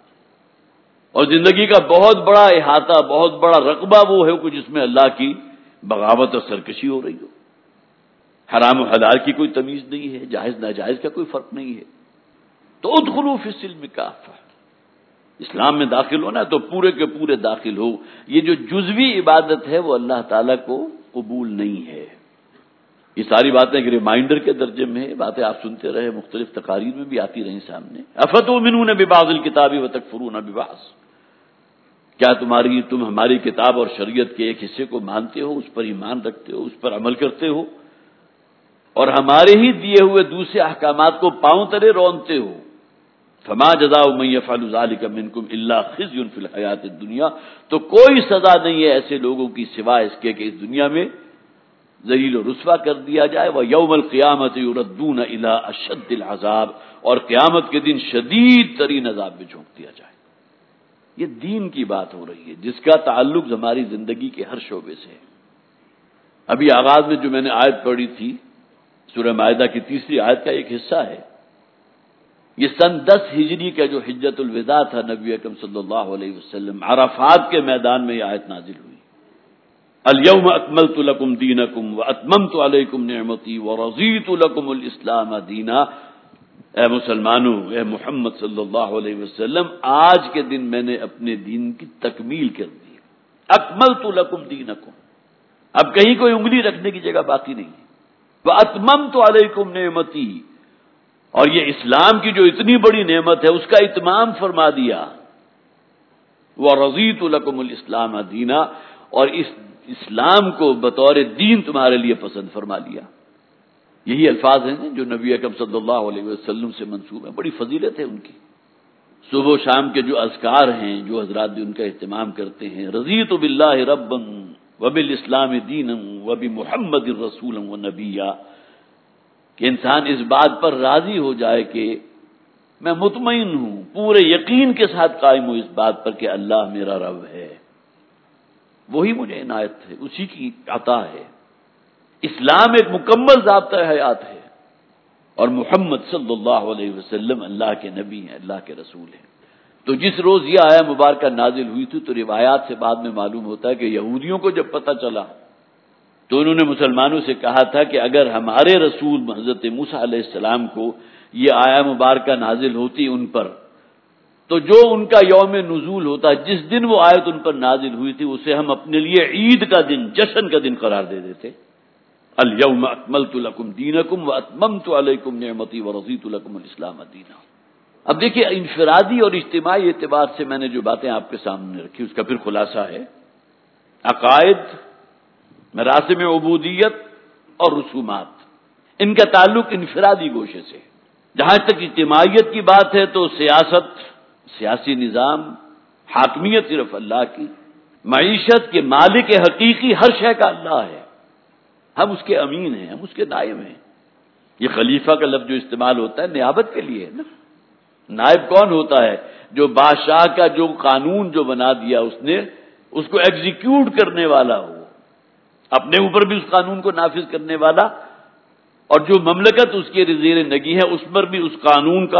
اور زندگی کا بہت بڑا احاطہ، بہت بڑا رقبہ وہ ہے کہ جس میں اللہ کی بغاوت اور سرکشی ہو رہی ہو، حرام و حلال کی کوئی تمیز نہیں ہے، جائز ناجائز کا کوئی فرق نہیں ہے۔ تو ادخلوا فی السلم کافہ، اسلام میں داخل ہونا ہے تو پورے کے پورے داخل ہو۔ یہ جو جزوی عبادت ہے وہ اللہ تعالیٰ کو قبول نہیں ہے۔ یہ ساری باتیں ایک ریمائنڈر کے درجے میں ہے، باتیں آپ سنتے رہے، مختلف تقاریر میں بھی آتی رہیں سامنے۔ افتؤمنون ببعض الکتاب وتکفرون ببعض، کیا تم ہماری کتاب اور شریعت کے ایک حصے کو مانتے ہو، اس پر ایمان رکھتے ہو، اس پر عمل کرتے ہو، اور ہمارے ہی دیے ہوئے دوسرے احکامات کو پاؤں تلے رونتے ہو؟ فما جزاء من يفعل ذلك منكم الا خزي في الحیات الدنیا، تو کوئی سزا نہیں ہے ایسے لوگوں کی سوائے اس کے کہ اس دنیا میں ذلیل و رسوا کر دیا جائے، وَيَوْمَ الْقِيَامَةِ يُرَدُّونَ إِلَىٰ أَشَدِّ الْعَذَابِ، اور قیامت کے دن شدید ترین عذاب میں جھونک دیا جائے۔ یہ دین کی بات ہو رہی ہے جس کا تعلق ہماری زندگی کے ہر شعبے سے ہے۔ ابھی آغاز میں جو میں نے آیت پڑھی تھی، سورہ مائدہ کی 3 آیت کا ایک حصہ ہے، یہ سن 10 ہجری کا جو حجۃ الوداع تھا نبی اکرم صلی اللہ علیہ وسلم، عرفات کے میدان میں یہ آیت نازل ہوئی۔ الیوم اکملت لکم دینکم واتممت علیکم نعمتی ورضیت لکم الاسلام دینا۔ اے مسلمانوں، اے محمد صلی اللہ علیہ وسلم، آج کے دن میں نے اپنے دین کی تکمیل کر دی، اکملت لکم دینکم، اب کہیں کوئی انگلی رکھنے کی جگہ باقی نہیں ہے۔ واتممت علیکم نعمتی، اور یہ اسلام کی جو اتنی بڑی نعمت ہے اس کا اتمام فرما دیا۔ وَرَضِيتُ لَكُمُ الْإِسْلَامَ دِينًا، اور اس اسلام کو بطور دین تمہارے لیے پسند فرما لیا۔ یہی الفاظ ہیں جو نبی اکرم صلی اللہ علیہ وسلم سے منسوب ہیں، بڑی فضیلت ہے ان کی۔ صبح و شام کے جو اذکار ہیں، جو حضرات بھی ان کا اہتمام کرتے ہیں، رضیت باللہ ربا وبالاسلام دینا وبمحمد رسولا ونبیا، کہ انسان اس بات پر راضی ہو جائے کہ میں مطمئن ہوں، پورے یقین کے ساتھ قائم ہوں اس بات پر کہ اللہ میرا رب ہے، وہی مجھے عنایت ہے، اسی کی عطا ہے۔ اسلام ایک مکمل ضابطہ حیات ہے، اور محمد صلی اللہ علیہ وسلم اللہ کے نبی ہیں، اللہ کے رسول ہیں۔ تو جس روز یہ آیا مبارکہ نازل ہوئی تھی، تو روایات سے بعد میں معلوم ہوتا ہے کہ یہودیوں کو جب پتہ چلا تو انہوں نے مسلمانوں سے کہا تھا کہ اگر ہمارے رسول حضرت موسیٰ علیہ السلام کو یہ آیا مبارکہ نازل ہوتی ان پر، تو جو ان کا یوم نزول ہوتا، جس دن وہ آیت ان پر نازل ہوئی تھی، اسے ہم اپنے لیے عید کا دن، جشن کا دن قرار دے دیتے۔ الیوم اکملت لکم دینکم واتممت علیکم نعمتی ورضیت لکم الاسلام دینا۔ اب دیکھیے، انفرادی اور اجتماعی اعتبار سے میں نے جو باتیں آپ کے سامنے رکھی اس کا پھر خلاصہ ہے، عقائد، مراسم عبودیت اور رسومات، ان کا تعلق انفرادی گوشے سے۔ جہاں تک اجتماعیت کی بات ہے تو سیاست، سیاسی نظام، حاکمیت صرف اللہ کی، معیشت کے مالک حقیقی ہر شے کا اللہ ہے، ہم اس کے امین ہیں، ہم اس کے نائب ہیں۔ یہ خلیفہ کا لفظ جو استعمال ہوتا ہے نیابت کے لیے ہے نا۔ نائب کون ہوتا ہے؟ جو بادشاہ کا جو قانون جو بنا دیا اس نے، اس کو ایگزیکیوٹ کرنے والا ہو، اپنے اوپر بھی اس قانون کو نافذ کرنے والا، اور جو مملکت اس کے زیر نگی ہے اس پر بھی اس قانون کا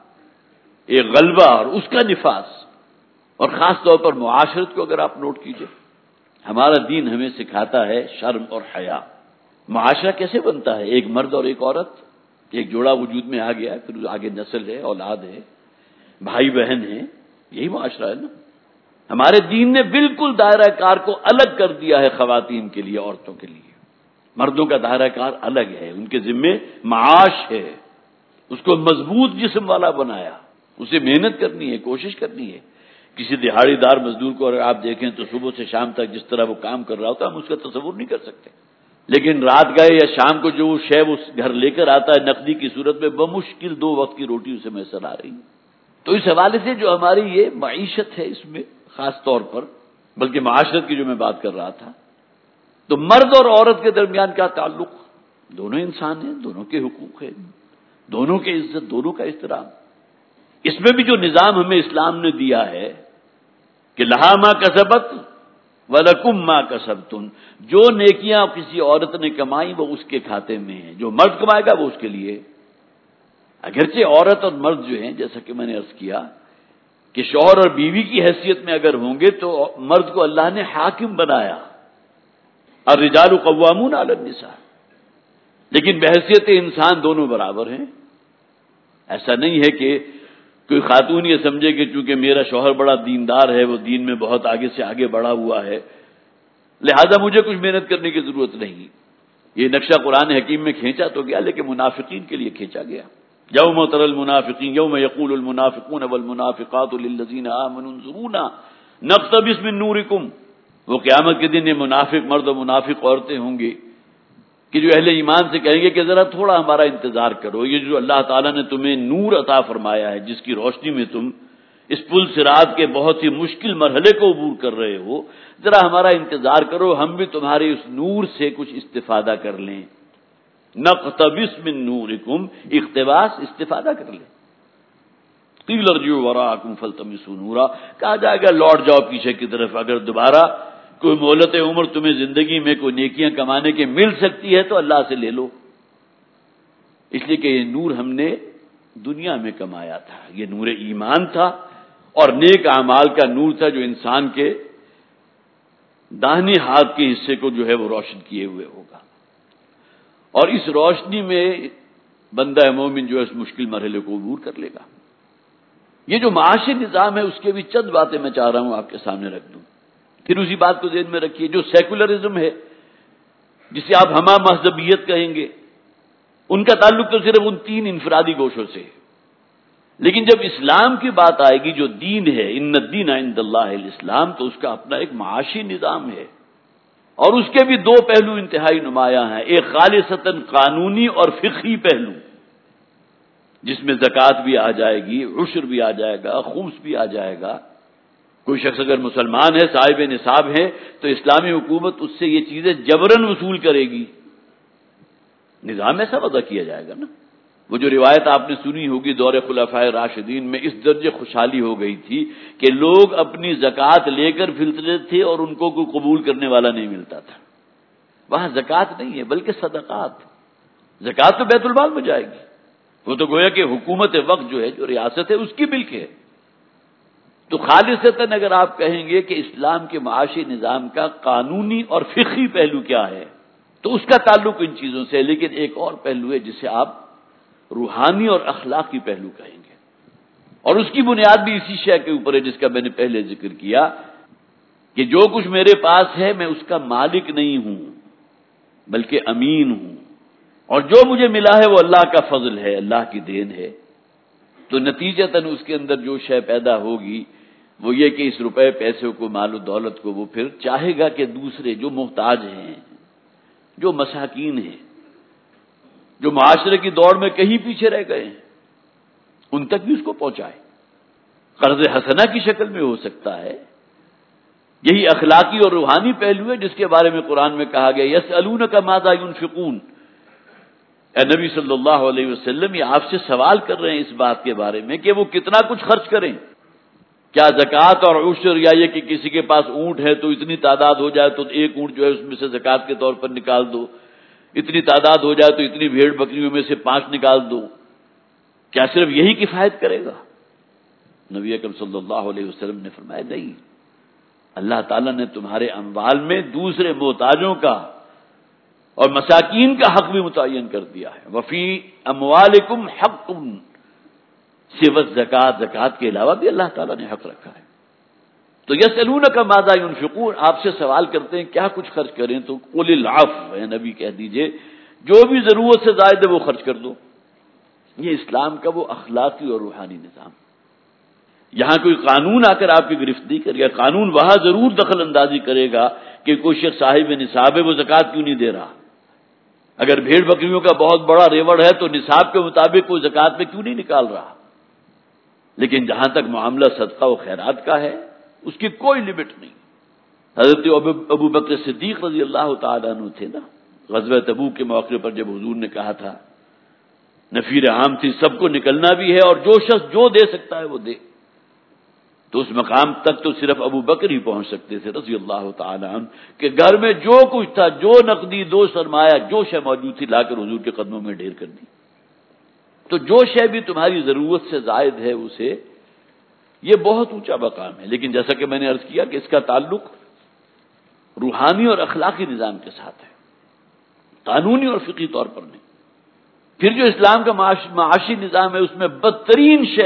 ایک غلبہ اور اس کا نفاذ۔ اور خاص طور پر معاشرت کو اگر آپ نوٹ کیجئے، ہمارا دین ہمیں سکھاتا ہے شرم اور حیا۔ معاشرہ کیسے بنتا ہے؟ ایک مرد اور ایک عورت، ایک جوڑا وجود میں آ گیا، پھر آگے نسل ہے، اولاد ہے، بھائی بہن ہیں، یہی معاشرہ ہے نا۔ ہمارے دین نے بالکل دائرہ کار کو الگ کر دیا ہے، خواتین کے لیے، عورتوں کے لیے۔ مردوں کا دائرہ کار الگ ہے، ان کے ذمے معاش ہے، اس کو مضبوط جسم والا بنایا، اسے محنت کرنی ہے، کوشش کرنی ہے۔ کسی دہاڑی دار مزدور کو اگر آپ دیکھیں تو صبح سے شام تک جس طرح وہ کام کر رہا ہوتا ہے ہم اس کا تصور نہیں کر سکتے، لیکن رات گئے یا شام کو جو شے وہ گھر لے کر آتا ہے نقدی کی صورت میں، بمشکل 2 وقت کی روٹی اسے میسر آ رہی ہے۔ تو اس حوالے سے جو ہماری یہ معیشت ہے، اس میں خاص طور پر، بلکہ معاشرت کی جو میں بات کر رہا تھا، تو مرد اور عورت کے درمیان کیا تعلق؟ دونوں انسان ہیں، دونوں کے حقوق ہیں، دونوں کی عزت، دونوں کا احترام۔ اس میں بھی جو نظام ہمیں اسلام نے دیا ہے کہ لہا ما کسبت وَلَكُمْ مَا كَسَبْتُمْ، جو نیکیاں کسی عورت نے کمائی وہ اس کے کھاتے میں ہیں، جو مرد کمائے گا وہ اس کے لیے۔ اگرچہ عورت اور مرد جو ہیں، جیسا کہ میں نے عرض کیا کہ شوہر اور بیوی کی حیثیت میں اگر ہوں گے تو مرد کو اللہ نے حاکم بنایا، الرجال قوامون علی النساء، لیکن بحیثیت انسان دونوں برابر ہیں۔ ایسا نہیں ہے کہ کوئی خاتون یہ سمجھے کہ چونکہ میرا شوہر بڑا دیندار ہے، وہ دین میں بہت آگے سے آگے بڑھا ہوا ہے، لہذا مجھے کچھ محنت کرنے کی ضرورت نہیں۔ یہ نقشہ قرآن حکیم میں کھینچا تو گیا، لیکن منافقین کے لیے کھینچا گیا۔ یوم تری المنافقین یوم یقول المنافقون والمنافقات للذین آمنوا انظرونا نقتبس من نورکم، وہ قیامت کے دن یہ منافق مرد اور منافق عورتیں ہوں گی کہ جو اہل ایمان سے کہیں گے کہ ذرا تھوڑا ہمارا انتظار کرو، یہ جو اللہ تعالیٰ نے تمہیں نور عطا فرمایا ہے، جس کی روشنی میں تم اس پل صراط کے بہت ہی مشکل مرحلے کو عبور کر رہے ہو، ذرا ہمارا انتظار کرو، ہم بھی تمہارے اس نور سے کچھ استفادہ کر لیں۔ نقتبس من نورکم، اقتباس، استفادہ کر لیں۔ قیل ارجعوا وراءکم فالتمسوا نورا، کہا جائے گا لوٹ جاؤ پیچھے کی طرف، اگر دوبارہ کوئی مہلت عمر تمہیں زندگی میں کوئی نیکیاں کمانے کے مل سکتی ہے تو اللہ سے لے لو، اس لیے کہ یہ نور ہم نے دنیا میں کمایا تھا، یہ نور ایمان تھا اور نیک اعمال کا نور تھا جو انسان کے داہنے ہاتھ کے حصے کو جو ہے وہ روشن کیے ہوئے ہوگا، اور اس روشنی میں بندہ مومن جو ہے اس مشکل مرحلے کو عبور کر لے گا۔ یہ جو معاشی نظام ہے اس کے بھی چند باتیں میں چاہ رہا ہوں آپ کے سامنے رکھ دوں، پھر اسی بات کو ذہن میں رکھیے۔ جو سیکولرزم ہے، جسے آپ ہمہ مذہبیت کہیں گے، ان کا تعلق تو صرف ان 3 انفرادی گوشوں سے ہے، لیکن جب اسلام کی بات آئے گی، جو دین ہے، ان الدین عند اللہ الاسلام، تو اس کا اپنا ایک معاشی نظام ہے، اور اس کے بھی 2 پہلو انتہائی نمایاں ہیں، ایک خالصتاً قانونی اور فقہی پہلو، جس میں زکوٰۃ بھی آ جائے گی، عشر بھی آ جائے گا، خمس بھی آ جائے گا۔ کوئی شخص اگر مسلمان ہے، صاحب نصاب ہے، تو اسلامی حکومت اس سے یہ چیزیں جبراً وصول کرے گی، نظام ایسا وضع کیا جائے گا نا۔ وہ جو روایت آپ نے سنی ہوگی دور خلفائے راشدین میں، اس درجے خوشحالی ہو گئی تھی کہ لوگ اپنی زکوٰۃ لے کر پھرتے تھے اور ان کو کوئی قبول کرنے والا نہیں ملتا تھا۔ وہاں زکوٰۃ نہیں ہے بلکہ صدقات، زکوٰۃ تو بیت المال میں جائے گی، وہ تو گویا کہ حکومت وقت جو ہے، جو ریاست ہے، اس کی ملک ہے۔ تو خالصتاً اگر آپ کہیں گے کہ اسلام کے معاشی نظام کا قانونی اور فقہی پہلو کیا ہے، تو اس کا تعلق ان چیزوں سے ہے، لیکن ایک اور پہلو ہے جسے آپ روحانی اور اخلاقی پہلو کہیں گے، اور اس کی بنیاد بھی اسی شے کے اوپر ہے جس کا میں نے پہلے ذکر کیا کہ جو کچھ میرے پاس ہے میں اس کا مالک نہیں ہوں بلکہ امین ہوں، اور جو مجھے ملا ہے وہ اللہ کا فضل ہے، اللہ کی دین ہے۔ تو نتیجتاً اس کے اندر جو شے پیدا ہوگی وہ یہ کہ اس روپے پیسے کو، مال و دولت کو وہ پھر چاہے گا کہ دوسرے جو محتاج ہیں، جو مساکین ہیں، جو معاشرے کی دوڑ میں کہیں پیچھے رہ گئے ہیں، ان تک بھی اس کو پہنچائے، قرض حسنہ کی شکل میں ہو سکتا ہے۔ یہی اخلاقی اور روحانی پہلو ہے جس کے بارے میں قرآن میں کہا گیا یسألونک ماذا ينفقون، اے نبی صلی اللہ علیہ وسلم، یہ آپ سے سوال کر رہے ہیں اس بات کے بارے میں کہ وہ کتنا کچھ خرچ کریں، کیا زکوٰۃ اور عشر، یا یہ کہ کسی کے پاس اونٹ ہے تو اتنی تعداد ہو جائے تو ایک اونٹ جو ہے اس میں سے زکوٰۃ کے طور پر نکال دو، اتنی تعداد ہو جائے تو اتنی بھیڑ بکریوں میں سے 5 نکال دو، کیا صرف یہی کفایت کرے گا؟ نبی اکرم صلی اللہ علیہ وسلم نے فرمایا نہیں، اللہ تعالیٰ نے تمہارے اموال میں دوسرے محتاجوں کا اور مساکین کا حق بھی متعین کر دیا ہے، وفی اموالکم حق سوى الزکوٰۃ، زکوٰۃ کے علاوہ بھی اللہ تعالیٰ نے حق رکھا ہے۔ تو یسألونک ماذا ينفقون، آپ سے سوال کرتے ہیں کیا کچھ خرچ کریں، تو قل العفو، اے نبی کہہ دیجئے جو بھی ضرورت سے زائد ہے وہ خرچ کر دو۔ یہ اسلام کا وہ اخلاقی اور روحانی نظام۔ یہاں کوئی قانون آ کر آپ کی گرفت نہیں کرے گا، قانون وہاں ضرور دخل اندازی کرے گا کہ کوئی شخص صاحب نصاب ہے وہ زکوٰۃ کیوں نہیں دے رہا، اگر بھیڑ بکریوں کا بہت بڑا ریوڑ ہے تو نصاب کے مطابق وہ زکوٰۃ میں کیوں نہیں نکال رہا، لیکن جہاں تک معاملہ صدقہ و خیرات کا ہے اس کی کوئی لمٹ نہیں۔ حضرت ابو بکر صدیق رضی اللہ تعالیٰ عنہ تھے نا، غزوہ تبوک کے موقع پر جب حضور نے کہا تھا، نفیر عام تھی، سب کو نکلنا بھی ہے اور جو شخص جو دے سکتا ہے وہ دے، تو اس مقام تک تو صرف ابو بکر ہی پہنچ سکتے تھے رضی اللہ تعالیٰ عنہ کہ گھر میں جو کچھ تھا، جو نقدی، دو سرمایہ، جو شے موجود تھی لا کر حضور کے قدموں میں ڈھیر کر دی۔ تو جو شے بھی تمہاری ضرورت سے زائد ہے اسے، یہ بہت اونچا مقام ہے، لیکن جیسا کہ میں نے عرض کیا کہ اس کا تعلق روحانی اور اخلاقی نظام کے ساتھ ہے، قانونی اور فقہی طور پر نہیں۔ پھر جو اسلام کا معاشی نظام ہے اس میں بدترین شے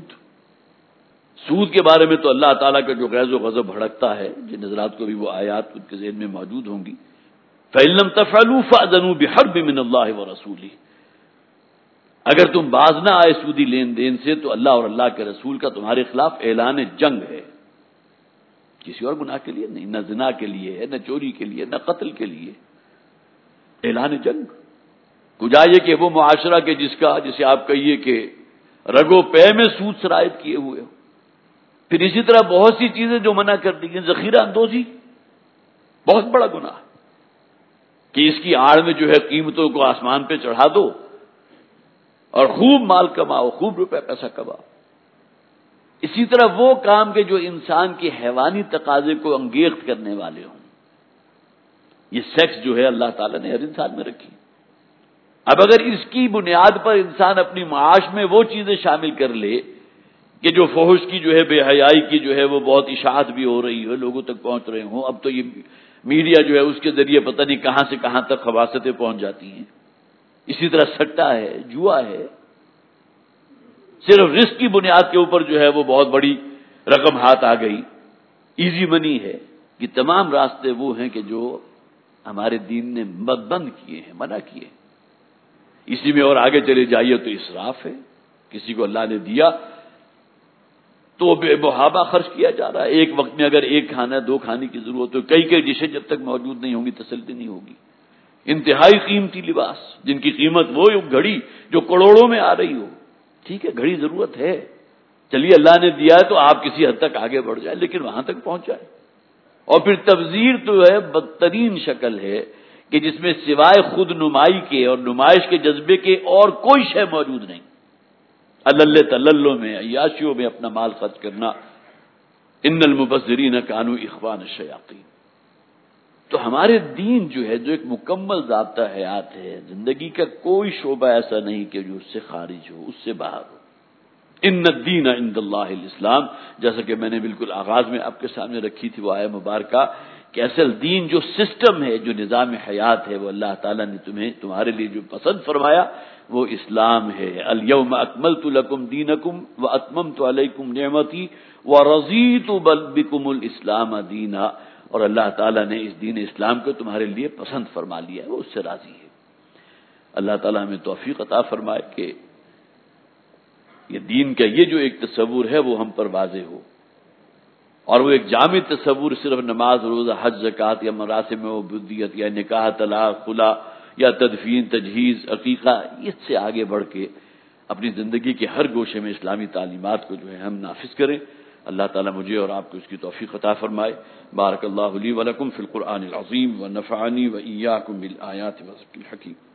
سود کے بارے میں تو اللہ تعالیٰ کا جو غیظ و غضب بھڑکتا ہے، جن حضرات کو بھی وہ آیات ان کے ذہن میں موجود ہوں گی، فَإِن لَّمْ تَفْعَلُوا فَأْذَنُوا بِحَرْبٍ مِّنَ اللَّهِ وَرَسُولِهِ، اگر تم باز نہ آئے سودی لین دین سے تو اللہ اور اللہ کے رسول کا تمہارے خلاف اعلان جنگ ہے، کسی اور گناہ کے لیے نہیں، نہ زنا کے لیے ہے، نہ چوری کے لیے، نہ قتل کے لیے، اعلان جنگ۔ کجا یہ کہ وہ معاشرہ کے جسے آپ کہیے کہ رگو پے میں سود سرایت کیے ہوئے ہو، پھر اسی طرح بہت سی چیزیں جو منع کر دی ہیں، ذخیرہ اندوزی بہت بڑا گناہ ہے کہ اس کی آڑ میں جو ہے قیمتوں کو آسمان پہ چڑھا دو اور خوب مال کماؤ، خوب روپے پیسہ کماؤ۔ اسی طرح وہ کام کے جو انسان کے حیوانی تقاضے کو انگیخت کرنے والے ہوں، یہ سیکس جو ہے اللہ تعالیٰ نے ہر انسان میں رکھی۔ اب اگر اس کی بنیاد پر انسان اپنی معاش میں وہ چیزیں شامل کر لے کہ جو فحش کی جو ہے، بے حیائی کی جو ہے وہ بہت اشاعت بھی ہو رہی ہے، لوگوں تک پہنچ رہے ہوں. اب تو یہ میڈیا جو ہے اس کے ذریعے پتہ نہیں کہاں سے کہاں تک خباثتیں پہنچ جاتی ہیں. اسی طرح سٹا ہے، جوا ہے، صرف رزق کی بنیاد کے اوپر جو ہے وہ بہت بڑی رقم ہاتھ آ گئی، ایزی منی ہے. یہ تمام راستے وہ ہیں کہ جو ہمارے دین نے بند کیے ہیں، منع کیے. اسی میں اور آگے چلے جائیے تو اسراف ہے. کسی کو اللہ نے دیا تو بے محابہ خرچ کیا جا رہا ہے. ایک وقت میں اگر ایک کھانا دو کھانے کی ضرورت ہو، کئی کئی ڈشیں جب تک موجود نہیں ہوں گی تسلی نہیں ہوگی. انتہائی قیمتی لباس جن کی قیمت وہ گھڑی جو کروڑوں میں آ رہی ہو. ٹھیک ہے گھڑی ضرورت ہے، چلیے اللہ نے دیا ہے تو آپ کسی حد تک آگے بڑھ جائیں، لیکن وہاں تک پہنچ جائے. اور پھر تبذیر تو ہے بدترین شکل ہے کہ جس میں سوائے خود نمائی کے اور نمائش کے جذبے کے اور کوئی شے موجود نہیں. اللہ تللو میں، عیاشیوں میں اپنا مال خرچ کرنا. ان المبذرین کانوا اخوان الشیاطین. تو ہمارے دین جو ہے جو ایک مکمل ضابطہ حیات ہے، زندگی کا کوئی شعبہ ایسا نہیں کہ جو اس سے خارج ہو، اس سے باہر ہو. ان الدین عند اللہ الاسلام، جیسا کہ میں نے بالکل آغاز میں آپ کے سامنے رکھی تھی وہ آیہ مبارکہ کہ اصل دین جو سسٹم ہے، جو نظام حیات ہے، وہ اللہ تعالیٰ نے تمہارے لیے جو پسند فرمایا وہ اسلام ہے. الیوم اکملت لکم دینکم واتممت علیکم نعمتی ورضیت بکم الاسلام دینا. اور اللہ تعالیٰ نے اس دین اسلام کو تمہارے لیے پسند فرما لیا ہے، وہ اس سے راضی ہے. اللہ تعالیٰ ہمیں توفیق عطا فرمائے کہ یہ دین کا یہ جو ایک تصور ہے وہ ہم پر واضح ہو، اور وہ ایک جامع تصور صرف نماز روزہ حج زکوٰۃ یا مراسم عبودیت یا نکاح طلاق خلا یا تدفین تجہیز عقیقہ، اس سے آگے بڑھ کے اپنی زندگی کے ہر گوشے میں اسلامی تعلیمات کو جو ہے ہم نافذ کریں. اللہ تعالیٰ مجھے اور آپ کو اس کی توفیق عطا فرمائے. بارک اللہ لی ولکم فی القرآن العظیم ونفعنی وإیاکم بالآیات والذکر الحکیم.